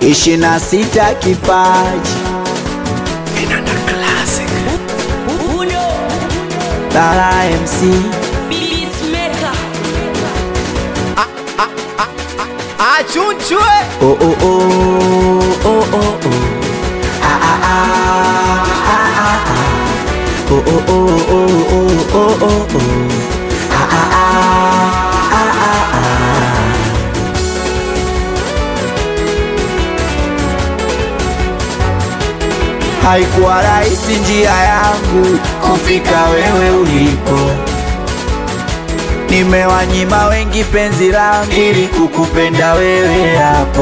26 kipaji Vinanda Classic. Lala MC Achunchwe. oh oh oh oh oh oh ah ah ah ah ah ah oh oh oh oh oh oh oh oh ah ah ah ah ah ah. Haikuwa rahisi njia yangu kufika wewe ulipo, nimewanyima wengi penzi langu ili kukupenda wewe hapo.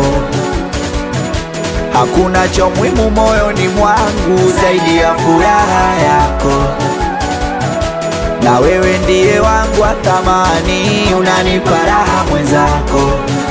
Hakuna cha muhimu moyoni mwangu zaidi ya furaha yako, na wewe ndiye wangu wa thamani, unanipa raha mwenzako.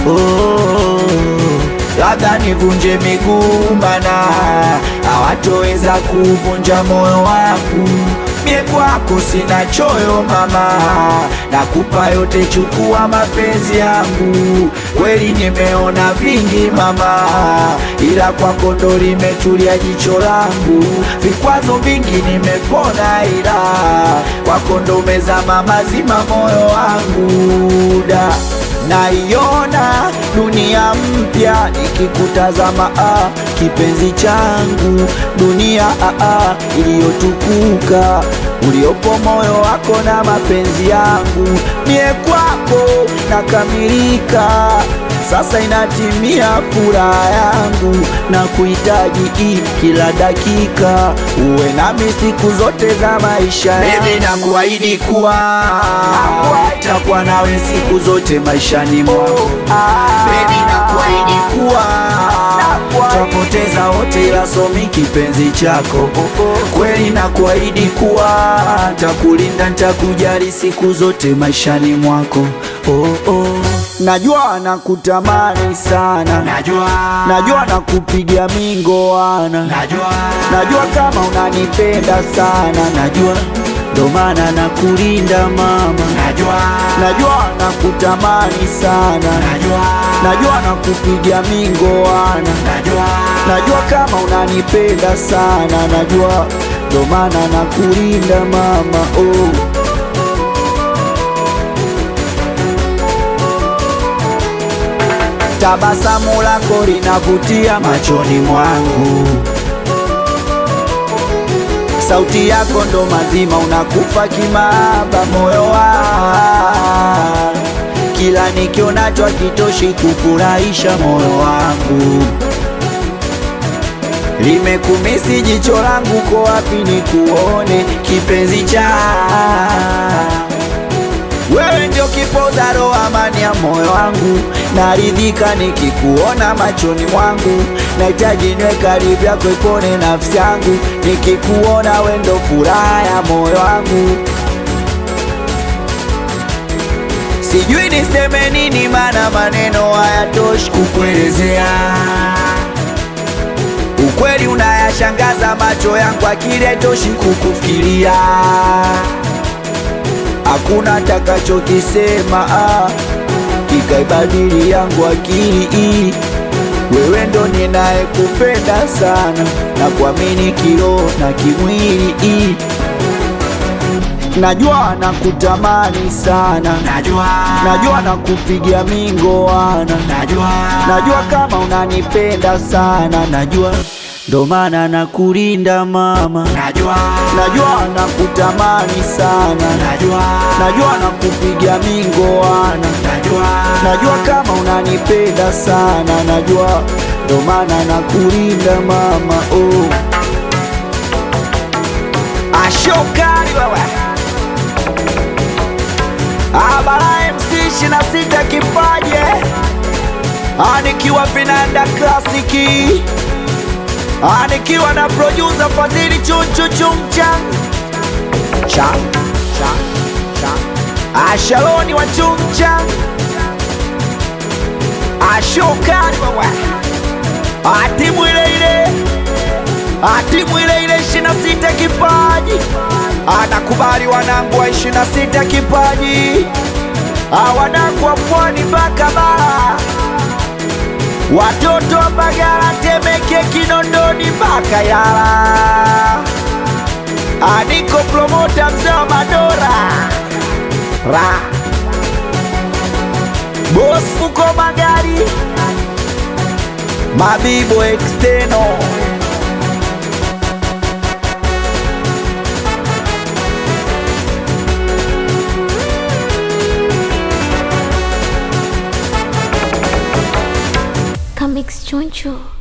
Labda nivunje miguu mana hawatoweza kuvunja moyo wangu. Mie kwako sina choyo mama, nakupa yote, chukua mapenzi yangu. Kweli nimeona vingi mama, ila kwako ndo limetulia jicho langu. Vikwazo vingi nimepona, ila kwako ndo umezama mazima moyo wangu. Naiona dunia mpya nikikutazama, kipenzi changu, dunia iliyotukuka, uliopo moyo wako na mapenzi yangu. Mie kwako nakamilika, sasa inatimia furaha yangu, na kuhitaji kila dakika, uwe nami siku zote za maisha yangu. Baby nakuahidi kuwa takuwa nawe siku zote maishani mwako. Baby nakuahidi kuwa tutapoteza wote, ila somi kipenzi chako. Kweli nakuahidi kuwa takulinda, nitakujali siku zote maishani mwako. Najua nakutamani sana, najua nakupigia mingoana, najua kama unanipenda sana, najua ndo maana nakulinda mama, najua nakutamani sana, najua nakupigia mingoana, najua kama unanipenda sana, najua ndo maana nakulinda mama. Tabasamu lako linavutia machoni mwangu, sauti yako ndo mazima, unakufa kimaba moyo wangu. Kila nikionacho hakitoshi kufurahisha moyo wangu. Limekumisi jicho langu, ko wapi nikuone kipenzi cha wewe, ndio kipoza roho, amani ya moyo wangu. Naridhika nikikuona machoni mwangu, nahitaji niwe karibu yako ipone nafsi yangu. Nikikuona wewe ndo furaha ya moyo wangu. Sijui niseme nini, maana maneno hayatoshi kukuelezea. Ukweli unayashangaza macho yangu, akili haitoshi kukufikiria. Hakuna takachokisema kikaibadili yangu akili. Wewe ndo ninayekupenda sana, na kuamini kiroho na kimwili. Najua nakutamani sana, najua nakupigia mingoana, najua kama unanipenda sana, najua ndo maana nakulinda mama, najua nakutamani sana, najua nakupigia mingoana, najua kama unanipenda sana, najua ndo maana nakulinda mama. Ashokari wewe Lala MC 26 kipaji, nikiwa Vinanda Classic, nikiwa na producer Fadhili Chunchang Ashaloni wa Chunchang, Ashokari wewe, timu ile ile 26 kipaji, anakubali wanangu wa 26 kipaji, wanangu wa Pwani mpaka Bara, watoto wa Mbagala, Temeke, Kinondoni mpaka Ilala. Aniko promota mzee wa Madora ra Boss Fuko Magari, Mabibo External. Comics Choncho.